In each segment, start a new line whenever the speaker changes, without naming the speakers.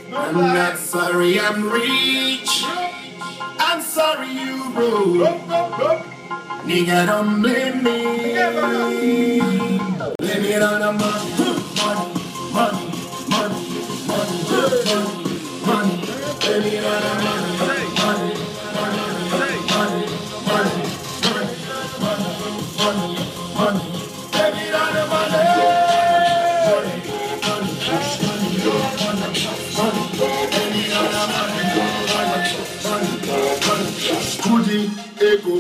I'm not sorry I'm rich. I'm sorry you broke. Nigga, don't blame me. Blame it on the money, money, money, money, money, money. Blame it on the money, money, money, money, money, money, money. Blame it on the money, money, money, money, blame it on the money, money, money. Goody, ego,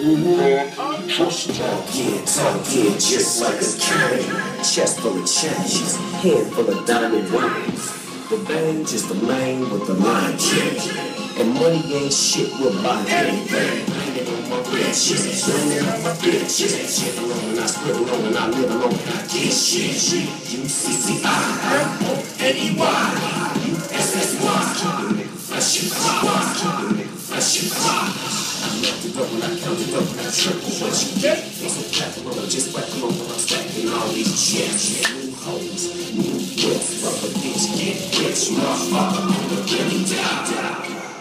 yeah, just like a king. Chest full of change, head full of diamond rings. The bang just the lane with the line change. And money ain't shit, we'll buy anything. Hanging on my bitches, hanging on my bitches. Shit alone and I split alone and I live alone and I get shit. UCCI-M-O-N-E-Y, U-S-S-Y. Keep the nigga fresh and fly, keep the nigga fresh and fly. I left it up when I counted up and I triple what you get. Ain't so capital, just back along when I'm stacking all these checks. New hoes, new whips, fuck a bitch, get rich, motherfucker, really die.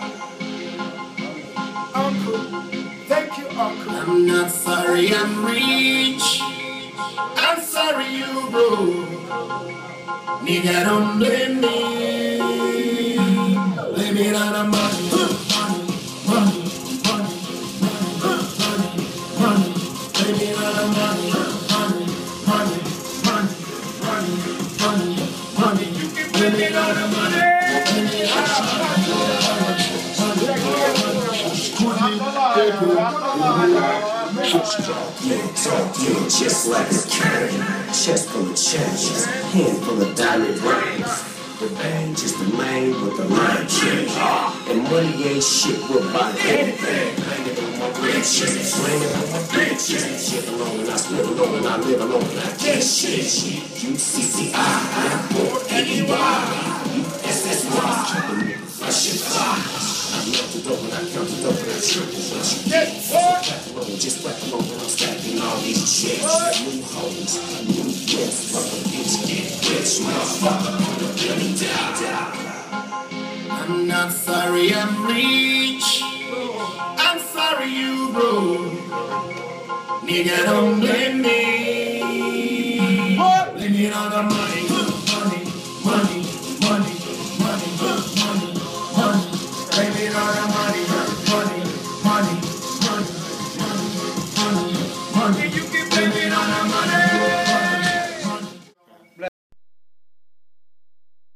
Uncle, thank you, Uncle. I'm not sorry I'm rich. I'm sorry you broke. Nigga, don't blame me. Blame it on the money, money, money, money, money, money. Blame it on the money, money, money, money, money, money, money. You can blame it on the money.
Yeah, just like a king. Chest full of changes, hand full of diamond rings. The bang just the lane with the line change. And money ain't shit, we'll buy anything. Hanging on my bitches, swinging on my bitches. Shit alone and I split alone and I live alone and I get shit. UCCI-M-O-N-E-Y, U-S-S-Y. Keep the nigga fresh and fly. I left it up when I counted up and I triple what you get. Just back along when I'm stacking all these checks. New hoes, new whips, fuck a bitch, get rich, motherfucker, really die.
I'm not sorry I'm rich. I'm sorry you broke. Nigga, don't blame me.